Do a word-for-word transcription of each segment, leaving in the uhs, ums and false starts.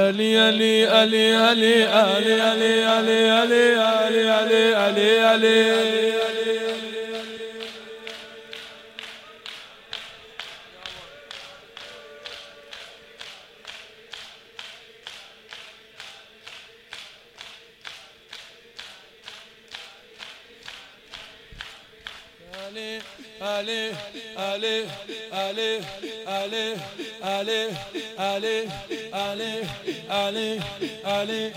علی علی علی علی علی علی علی علی علی علی علی Ali, Ali, Ali, Ali, Ali, Ali, Ali, Ali, Ali,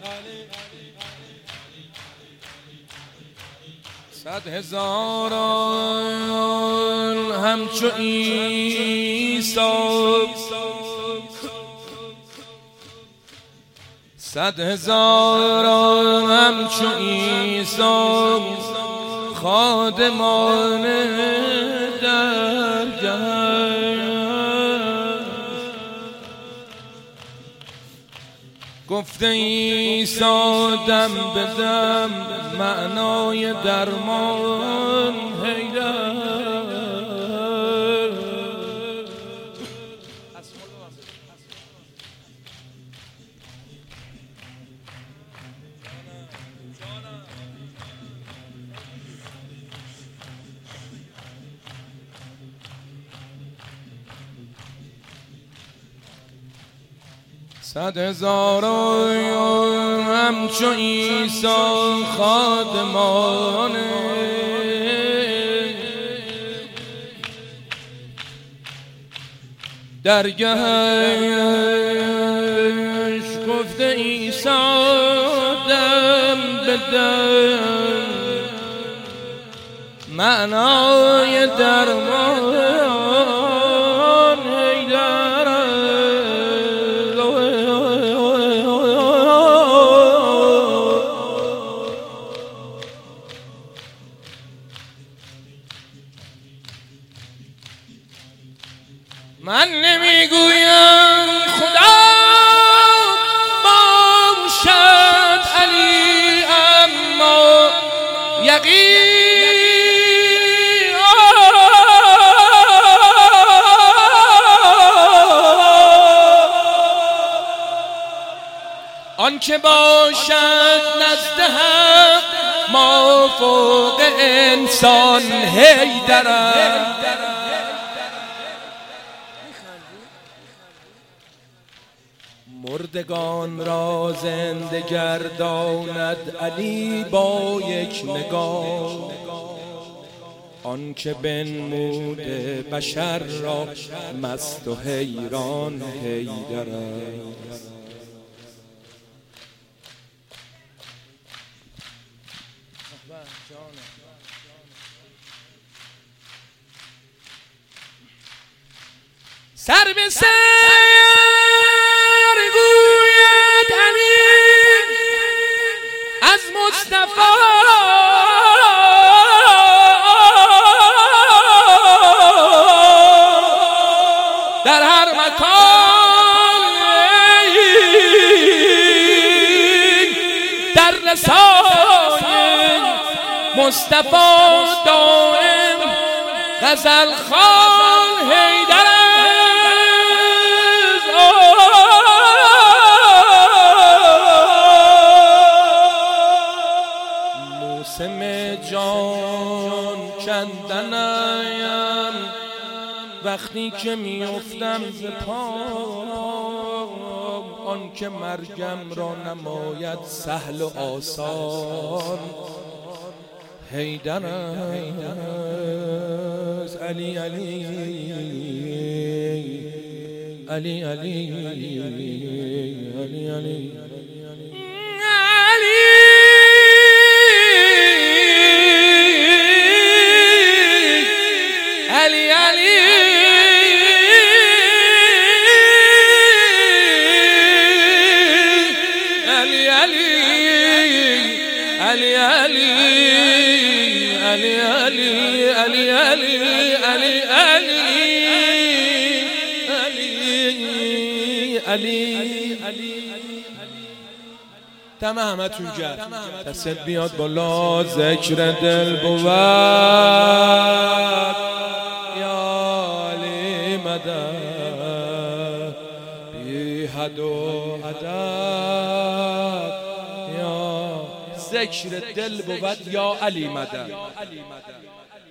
صد هزاران همچو عیسی، صد هزاران همچو عیسی خادمان درگه، گفته عیسی دم به دم معنای درمان حیدر. صد هزاران همچو عیسی خادمان درگهش، گفته عیسی دم به دم معنای درمان من نمیگویم خدا باشد علی، اما یقین آن که باشد نزد حق ما فوق انسان حیدر. مردگان را زنده گرداند علی با یک نگاه، آن که بنموده بشر را مست و حیران حیدر است. سر به سر گوید امین از مصطفی، در هر مکان در رسای مصطفی دائم غزل خوان حیدر. موسم جان کندنم وقتی که میافتم ز پام، آن که مرگم را نماید سهل و آسان حیدر است. علی علی علی علی علی علی علی علی علی علی علی علی علی علی علی دم همتون گرد، دست بیاد بالا، ذکر دل بود یا علی مدد بی حد و عدد یا ذکر دل بود یا علی مدد.